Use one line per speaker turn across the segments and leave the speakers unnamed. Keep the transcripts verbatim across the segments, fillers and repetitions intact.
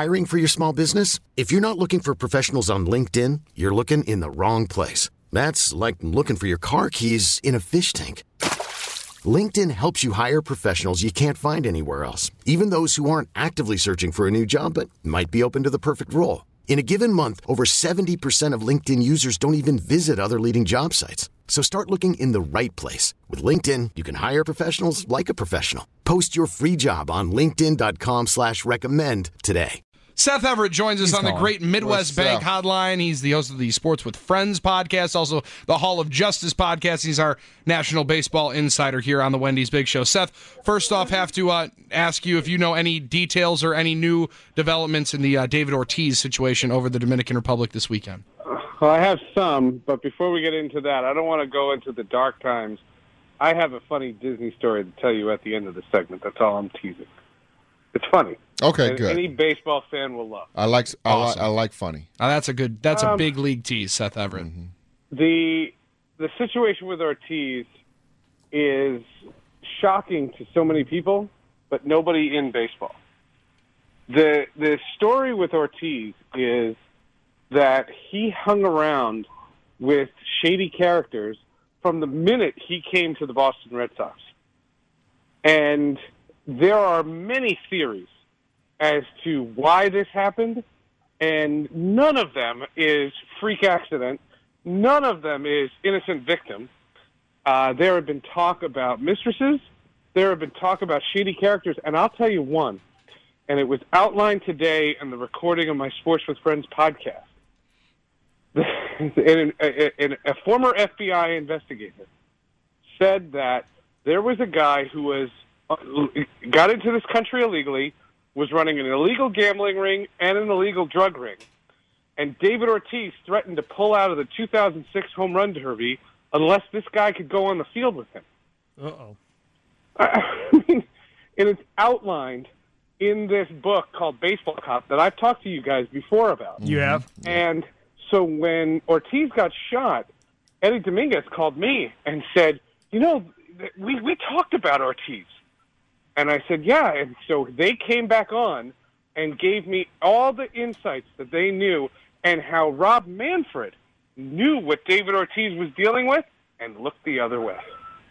Hiring for your small business? If you're not looking for professionals on LinkedIn, you're looking in the wrong place. That's like looking for your car keys in a fish tank. LinkedIn helps you hire professionals you can't find anywhere else, even those who aren't actively searching for a new job but might be open to the perfect role. In a given month, over seventy percent of LinkedIn users don't even visit other leading job sites. So start looking in the right place. With LinkedIn, you can hire professionals like a professional. Post your free job on linkedin.com slash recommend today.
Seth Everett joins us
He's
on
calling.
the Great Midwest
What's
Bank
up?
Hotline. He's the host of the Sports with Friends podcast, also the Hall of Justice podcast. He's our National Baseball insider here on the Wendy's Big Show. Seth, first off, have to uh, ask you if you know any details or any new developments in the uh, David Ortiz situation over the Dominican Republic this weekend.
Well, I have some, but before we get into that, I don't want to go into the dark times. I have a funny Disney story to tell you at the end of the segment. That's all I'm teasing. It's funny.
Okay,
and
good.
Any baseball fan will love.
I like I, like
Awesome.
I like funny.
Uh, that's a good. That's a
Um,
big league tease, Seth Everett.
Mm-hmm.
The the situation with Ortiz is shocking to so many people, but nobody in baseball. The the story with Ortiz is that he hung around with shady characters from the minute he came to the Boston Red Sox. And there are many theories as to why this happened, and none of them is freak accident. None of them is innocent victim. Uh, there have been talk about mistresses. There have been talk about shady characters, and I'll tell you one, and it was outlined today in the recording of my Sports with Friends podcast. and, and a former F B I investigator said that there was a guy who was got into this country illegally, was running an illegal gambling ring and an illegal drug ring, and David Ortiz threatened to pull out of the two thousand six home run derby unless this guy could go on the field with him.
Uh-oh.
I mean, and it's outlined in this book called Baseball Cop that I've talked to you guys before about.
You have?
And so when Ortiz got shot, Eddie Dominguez called me and said, you know, we, we talked about Ortiz. And I said, yeah. And so they came back on and gave me all the insights that they knew and how Rob Manfred knew what David Ortiz was dealing with and looked the other way.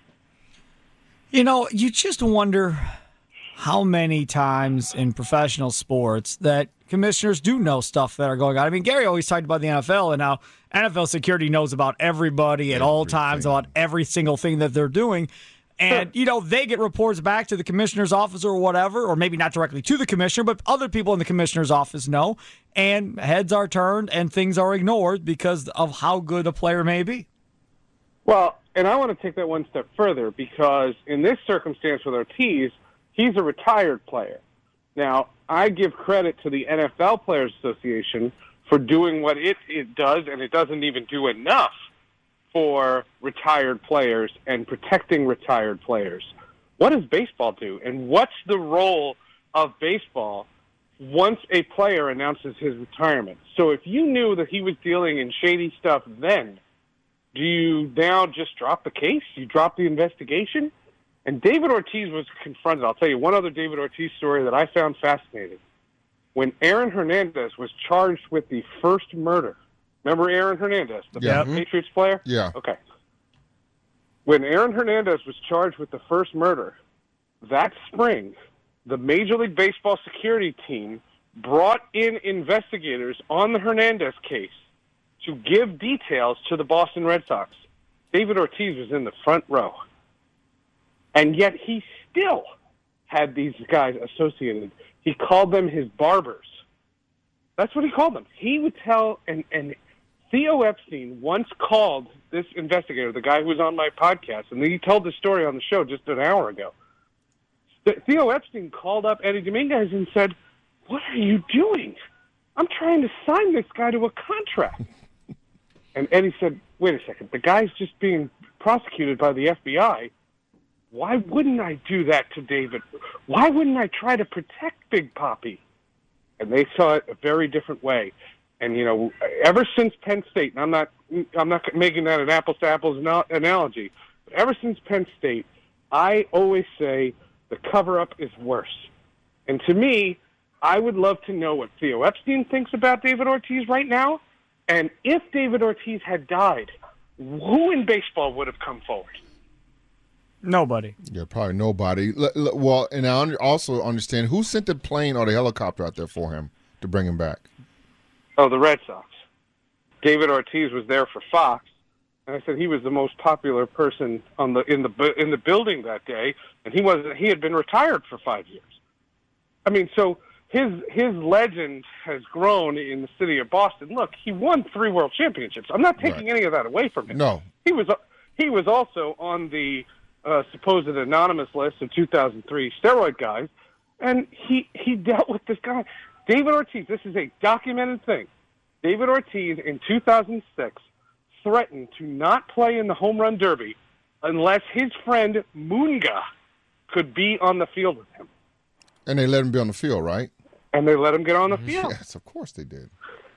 You know, you just wonder how many times in professional sports that commissioners do know stuff that are going on. I mean, Gary always talked about the N F L, and now N F L security knows about everybody at all times, about every single thing that they're doing. And, you know, they get reports back to the commissioner's office or whatever, or maybe not directly to the commissioner, but other people in the commissioner's office know. And heads are turned and things are ignored because of how good a player may be.
Well, and I want to take that one step further because in this circumstance with Ortiz, he's a retired player. Now, I give credit to the N F L Players Association for doing what it, it does, and it doesn't even do enough for retired players and protecting retired players. What does baseball do? And what's the role of baseball once a player announces his retirement? So if you knew that he was dealing in shady stuff then, do you now just drop the case? You drop the investigation? And David Ortiz was confronted. I'll tell you one other David Ortiz story that I found fascinating. When Aaron Hernandez was charged with the first murder, remember Aaron Hernandez, the
Yeah.
Patriots player?
Yeah.
Okay. When Aaron Hernandez was charged with the first murder, that spring, the Major League Baseball security team brought in investigators on the Hernandez case to give details to the Boston Red Sox. David Ortiz was in the front row. And yet he still had these guys associated. He called them his barbers. That's what he called them. He would tell, and, and Theo Epstein once called this investigator, the guy who was on my podcast, and he told the story on the show just an hour ago. Theo Epstein called up Eddie Dominguez and said, what are you doing? I'm trying to sign this guy to a contract. And Eddie said, wait a second, the guy's just being prosecuted by the F B I. Why wouldn't I do that to David? Why wouldn't I try to protect Big Papi? And they saw it a very different way. And, you know, ever since Penn State, and I'm not, I'm not making that an apples-to-apples analogy, but ever since Penn State, I always say the cover-up is worse. And to me, I would love to know what Theo Epstein thinks about David Ortiz right now. And if David Ortiz had died, who in baseball would have come forward?
Nobody.
Yeah, probably nobody. L- l- well, and I un- also understand who sent the plane or the helicopter out there for him to bring him back.
Oh, the Red Sox. David Ortiz was there for Fox, and I said he was the most popular person on the in the bu- in the building that day, and he was he had been retired for five years. I mean, so his his legend has grown in the city of Boston. Look, he won three World Championships. I'm not taking
Right.
any of that away from him.
No,
he was he was also on the uh, supposed anonymous list of two thousand three steroid guys, and he he dealt with this guy, David Ortiz. This is a documented thing. David Ortiz in two thousand six threatened to not play in the home run derby unless his friend Munga could be on the field with him.
and they let him be on the field, right?
And they let him get on the field.
Yes, of course they did.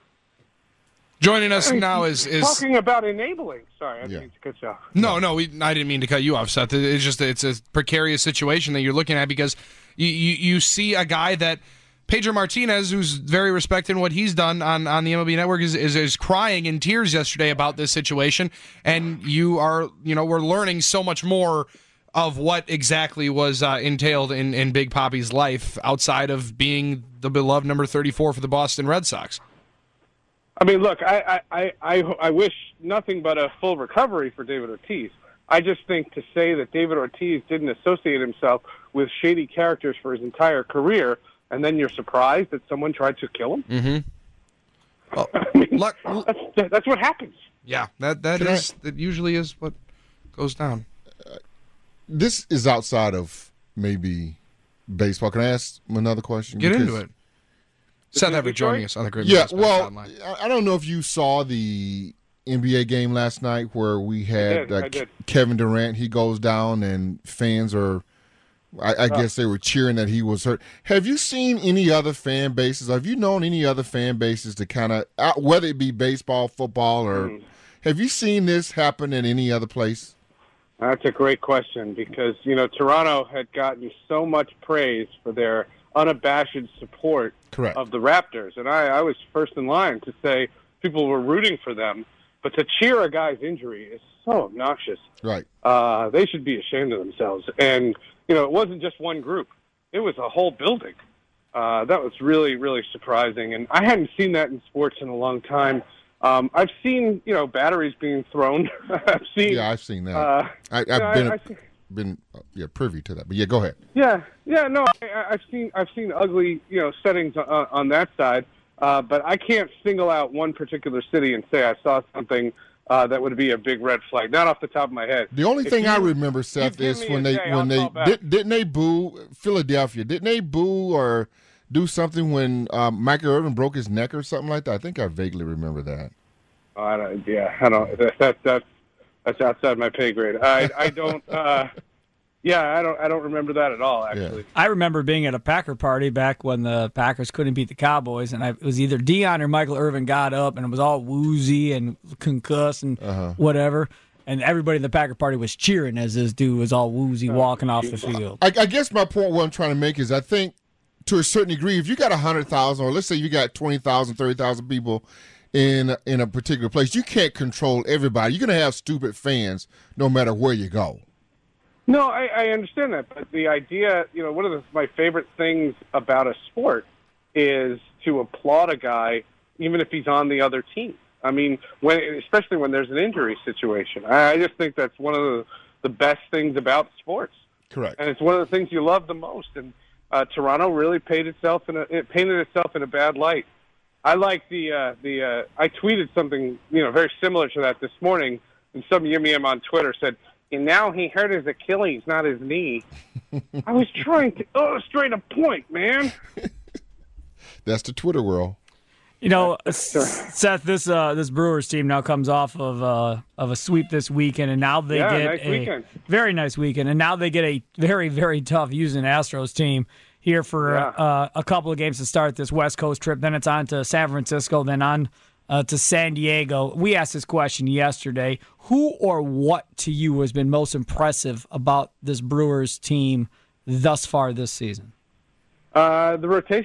Joining us
I mean,
now is is
talking about enabling. Sorry, I didn't
Yeah.
mean to cut you off.
no, no. We, I didn't mean to cut you off, Seth. It's just it's a precarious situation that you're looking at because you you, you see a guy that Pedro Martinez, who's very respected in what he's done on, on the M L B Network, is, is is crying in tears yesterday about this situation, and you are you know we're learning so much more of what exactly was uh, entailed in, in Big Papi's life outside of being the beloved number thirty-four for the Boston Red Sox.
I mean, look, I, I, I, I wish nothing but a full recovery for David Ortiz. I just think to say that David Ortiz didn't associate himself with shady characters for his entire career, and then you're surprised that someone tried to kill him?
Mm-hmm. Well,
I mean,
luck,
that's, that's what happens.
yeah, that that
Can I-
is that usually is what goes down.
This is outside of maybe baseball. Can I ask another question?
Get
Because-
into it. Seth
it
Everett
Detroit?
joining us on the Great
Yeah,
Midwest
well,
Hotline.
I I don't know if you saw the N B A game last night where we had
did, I
uh,
did.
Kevin Durant. He goes down and fans are, I, I guess they were cheering that he was hurt. Have you seen any other fan bases? Have you known any other fan bases to kind of, whether it be baseball, football, or
Mm.
have you seen this happen in any other place?
That's a great question because, you know, Toronto had gotten so much praise for their unabashed support
Correct.
of the Raptors. And I, I was first in line to say people were rooting for them. But to cheer a guy's injury is so obnoxious.
Right.
Uh, they should be ashamed of themselves. And, you know, it wasn't just one group. It was a whole building. Uh, that was really, really surprising. And I hadn't seen that in sports in a long time. Um, I've seen, you know, batteries being thrown. I've seen.
Yeah, I've seen that.
Uh,
I, I've
yeah,
been
I, I see-
been uh, yeah privy to that. But yeah, go ahead.
Yeah, yeah, no, I, I've seen I've seen ugly, you know, settings on, on that side, uh, but I can't single out one particular city and say I saw something uh, that would be a big red flag. Not off the top of my head.
The only
If
thing
you-
I remember, Seth,
give
is
me
when
a
they
day,
when
I'll
they
call back.
did, didn't they boo Philadelphia? Didn't they boo or do something when um, Michael Irvin broke his neck or something like that? I think I vaguely remember that.
Oh, I don't, yeah, I don't. That, that that's that's outside my pay grade. I I don't. Uh, yeah, I don't. I don't remember that at all. Actually.
I remember being at a Packer party back when the Packers couldn't beat the Cowboys, and I, it was either Dion or Michael Irvin got up, and it was all woozy and concussed and
Uh-huh.
whatever. And everybody at the Packer party was cheering as this dude was all woozy walking off the field.
I, I guess my point, what I'm trying to make is, I think to a certain degree, if you got a hundred thousand, or let's say you got twenty thousand, thirty thousand people in in a particular place, you can't control everybody. You're gonna have stupid fans no matter where you go.
No, I, I understand that, but the idea, you know, one of the, my favorite things about a sport is to applaud a guy, even if he's on the other team. I mean, when especially when there's an injury situation. I, I just think that's one of the, the best things about sports,
Correct.
and it's one of the things you love the most. And uh, Toronto really paid itself in a, it painted itself in a bad light. I like the uh, the uh, I tweeted something, you know, very similar to that this morning, and some yim on Twitter said, and now he hurt his Achilles, not his knee. I was trying to illustrate a point, man.
That's the Twitter world.
You know, Seth, this uh, this Brewers team now comes off of uh, of a sweep this weekend, and now they
Yeah,
get
nice
a
weekend.
very nice weekend, and now they get a very very tough Houston Astros team here for
Yeah.
uh, a couple of games to start this West Coast trip. Then it's on to San Francisco, then on uh, to San Diego. We asked this question yesterday: who or what to you has been most impressive about this Brewers team thus far this season?
Uh, the rotation.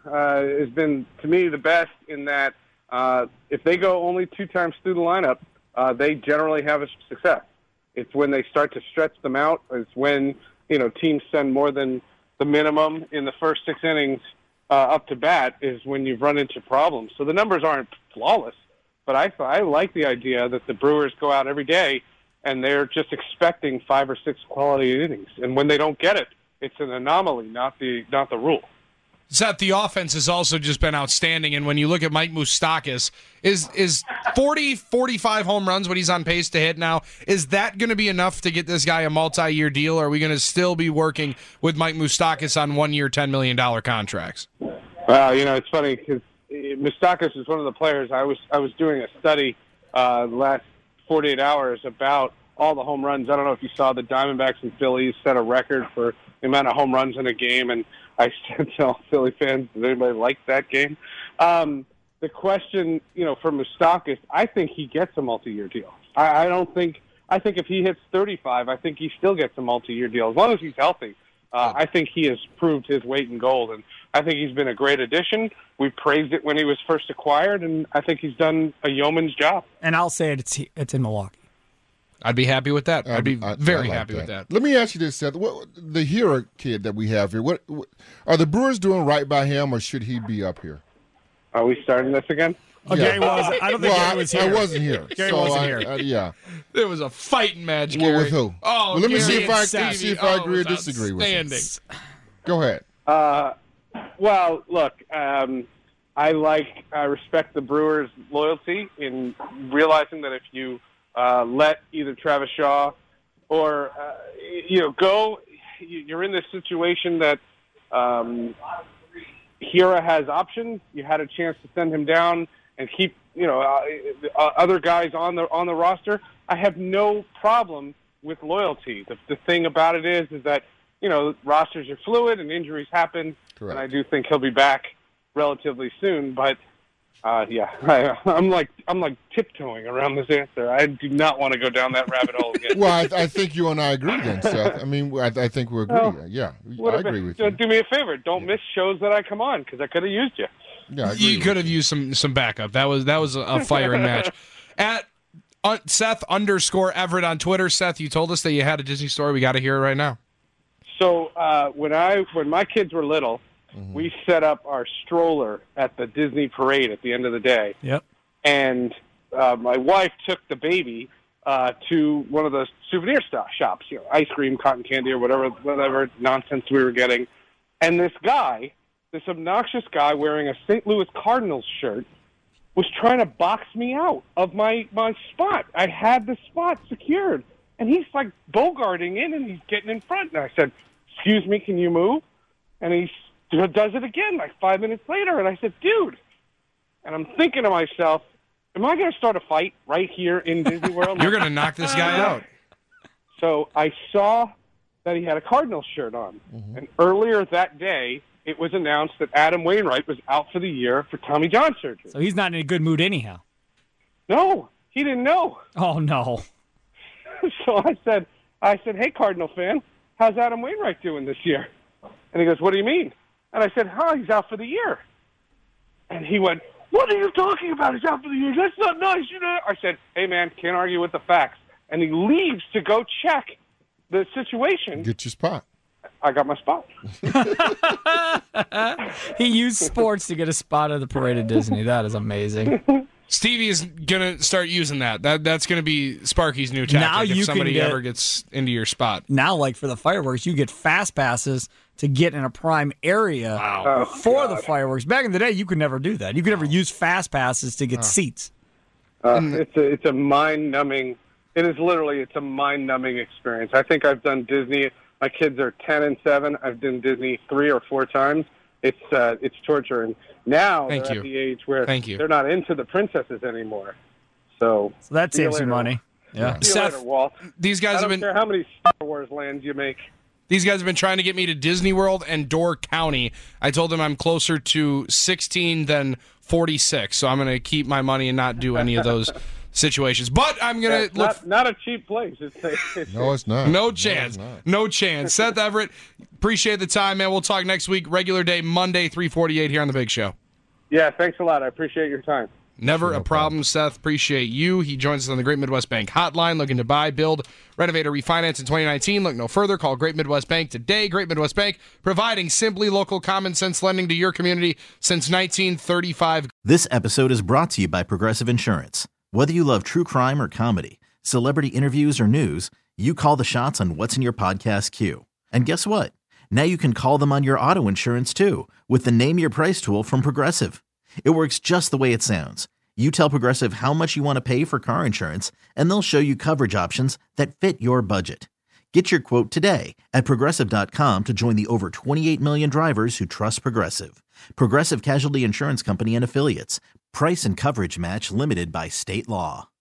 uh, has been, to me, the best in that uh, if they go only two times through the lineup, uh, they generally have a success. It's when they start to stretch them out. It's when, you know, teams send more than the minimum in the first six innings uh, up to bat is when you've run into problems. So the numbers aren't flawless, but I, I like the idea that the Brewers go out every day and they're just expecting five or six quality innings. And when they don't get it, it's an anomaly, not the not the rule.
Seth, the offense has also just been outstanding, and when you look at Mike Moustakas, is is forty, forty-five home runs what he's on pace to hit now, is that going to be enough to get this guy a multi-year deal, or are we going to still be working with Mike Moustakas on one-year, ten million dollars contracts?
Well, you know, it's funny because Moustakas is one of the players. I was I was doing a study uh, the last forty-eight hours about all the home runs. I don't know if you saw the Diamondbacks and Phillies set a record for the amount of home runs in a game, and I said to all Philly fans, does anybody like that game? Um, the question, you know, for Moustakas, I think he gets a multi-year deal. I, I don't think – I think if he hits thirty-five, I think he still gets a multi-year deal. As long as he's healthy, uh, I think he has proved his weight in gold, and I think he's been a great addition. We praised it when he was first acquired, and I think he's done a yeoman's job.
And I'll say it, it's, it's in Milwaukee.
I'd be happy with that. I'd be
I,
very
I like
happy
that.
with that.
Let me ask you this, Seth. What, the Hero kid that we have here, what, what are the Brewers doing right by him, or should he be up here?
Are we starting this again?
Oh,
Yeah.
Gary was. I don't think
Well,
Gary was
I,
here.
I wasn't here.
Gary
so
wasn't
I,
here.
I, yeah.
It was a fighting match,
Well,
Gary.
with who?
Oh,
well, let me
Gary
see if I
and Stevie.
see if I
Oh,
agree or
it was
disagree with you.
outstanding.
Go ahead.
Uh, well, look, um, I like, I respect the Brewers' loyalty in realizing that if you uh, let either Travis Shaw or, uh, you know, go, you're in this situation that um, Hira has options. You had a chance to send him down and keep, you know, uh, other guys on the on the roster. I have no problem with loyalty. The, the thing about it is, is that, you know, rosters are fluid and injuries happen.
Correct.
And I do think he'll be back relatively soon. But uh, yeah, I, I'm like I'm like tiptoeing around this answer. I do not want to go down that rabbit hole again.
Well, I, I think you and I agree then, Seth. I mean, I, I think we agree.
Well,
yeah,
What
I
if
agree
it-
with you.
Do me a favor. Don't miss shows that I come on because I could have used you.
Yeah, I agree
You
with
could have used some some backup. That was that was a, a firing match. At uh, Seth underscore Everett on Twitter. Seth, you told us that you had a Disney story. We got to hear it right now.
So uh, when I when my kids were little, mm-hmm. we set up our stroller at the Disney parade at the end of the day.
Yep.
And uh, my wife took the baby uh, to one of the souvenir st- shops, you know, ice cream, cotton candy, or whatever whatever nonsense we were getting. And this guy, this obnoxious guy wearing a Saint Louis Cardinals shirt, was trying to box me out of my, my spot. I had the spot secured. And he's like bogarting in, and he's getting in front. And I said, excuse me, can you move? And he does it again like five minutes later. And I said, dude. And I'm thinking to myself, am I going to start a fight right here in Disney World?
You're going to knock this guy out.
So I saw that he had a Cardinals shirt on. Mm-hmm. And earlier that day, it was announced that Adam Wainwright was out for the year for Tommy John surgery.
So he's not in a good mood anyhow.
No, he didn't know.
Oh, no.
So I said, I said, hey, Cardinal fan, how's Adam Wainwright doing this year? And he goes, what do you mean? And I said, oh, he's out for the year. And he went, what are you talking about? He's out for the year. That's not nice. You know. I said, hey, man, can't argue with the facts. And he leaves to go check the situation.
Get your spot.
I got my spot.
He used sports to get a spot at the parade at Disney. That is amazing.
Stevie is gonna start using that. That that's gonna be Sparky's new tactic.
Now
if
you
somebody
can get,
ever gets into your spot.
Now, like for the fireworks, you get fast passes to get in a prime area
Wow.
for
Oh,
the
God.
fireworks. Back in the day, you could never do that. You could never use fast passes to get seats.
Uh, it's a it's a mind numbing. It is literally it's a mind numbing experience. I think I've done Disney. My kids are ten and seven. I've done Disney three or four times. It's uh, it's torture, and now
Thank
they're
you.
at the age where
Thank you.
they're not into the princesses anymore. So,
So that
see you
saves you
later.
money. Yeah.
See you
Seth,
later, Walt.
These
I
guys have
don't
been
care how many Star Wars lands you make.
these guys have been trying to get me to Disney World and Door County. I told them I'm closer to sixteen than forty-six, so I'm going to keep my money and not do any of those situations. But I'm gonna
Yeah,
look.
not, not a cheap place. It's, it's,
No, it's not.
No chance.
No, it's not.
No chance. Seth Everett, appreciate the time, man. We'll talk next week. Regular day, Monday, three forty-eight here on The Big Show.
yeah, thanks a lot. I appreciate your time.
Never
Sure, no
a problem, Seth. Appreciate you. He joins us on the Great Midwest Bank hotline. Looking to buy, build, renovate, or refinance in twenty nineteen? Look no further. Call Great Midwest Bank today. Great Midwest Bank, providing simply local common sense lending to your community since nineteen thirty-five.
This episode is brought to you by Progressive Insurance. Whether you love true crime or comedy, celebrity interviews or news, you call the shots on what's in your podcast queue. And guess what? Now you can call them on your auto insurance too with the Name Your Price tool from Progressive. It works just the way it sounds. You tell Progressive how much you want to pay for car insurance, and they'll show you coverage options that fit your budget. Get your quote today at Progressive dot com to join the over twenty-eight million drivers who trust Progressive. Progressive Casualty Insurance Company and Affiliates. Price and coverage match limited by state law.